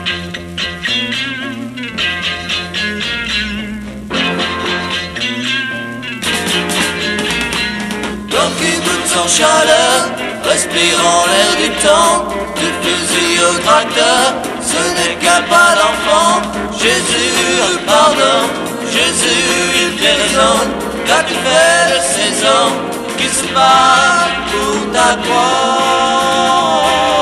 Dans qui goûte sans chaleur, respirant l'air du temps, du fusil au tracteur, ce n'est qu'un pas d'enfant. Jésus, pardon, Jésus, il te raisonne. Qu'as-tu fait de ces hommes qui se battent pour ta croix?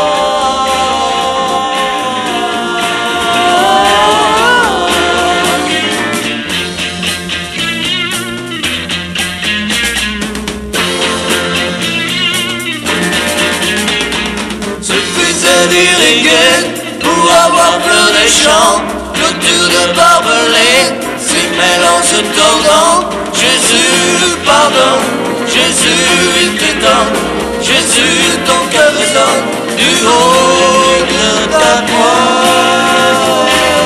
D'irriguer pour avoir peur des champs, clôture de barbelés, ces mélanges se tordant. Jésus, pardon, Jésus, il t'étonne. Jésus, ton cœur résonne du haut de ta croix.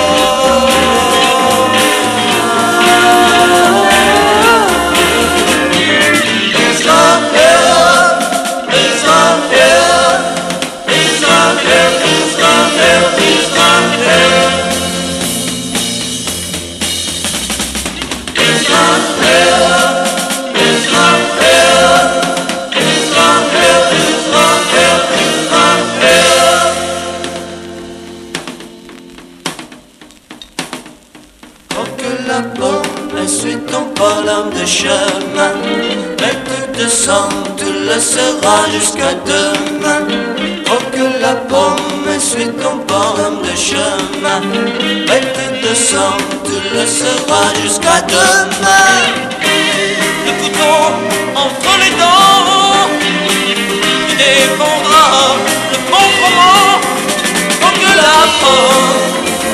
La pomme essuie ton bonhomme de chemin, mais tu descends, tu le seras jusqu'à demain. Oh que la pomme essuie ton bonhomme de chemin, mais tu descends, tu le seras jusqu'à demain. Le couteau entre les dents, tu défendras le bon roman. Oh que la pomme,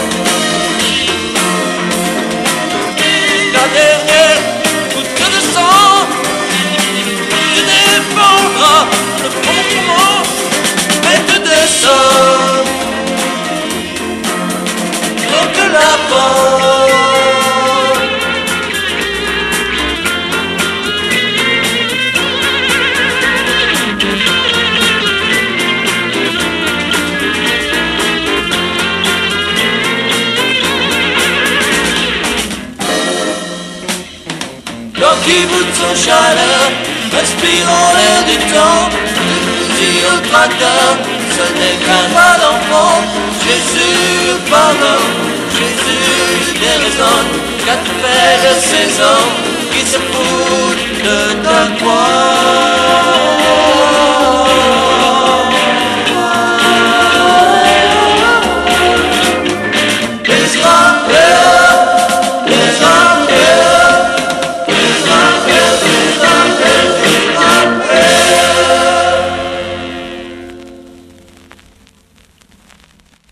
la dernière goutte de sang, tu défendras le bon roman. Mais tu descends, oh que la pomme. Qui bout de son chaleur, respirant l'air du temps, du fusil au tracteur, ce n'est qu'un pas d'enfant. Jésus, pardon, Jésus, déraisonne. Qu'as-tu fait de ces hommes qui se foutent de ta croix?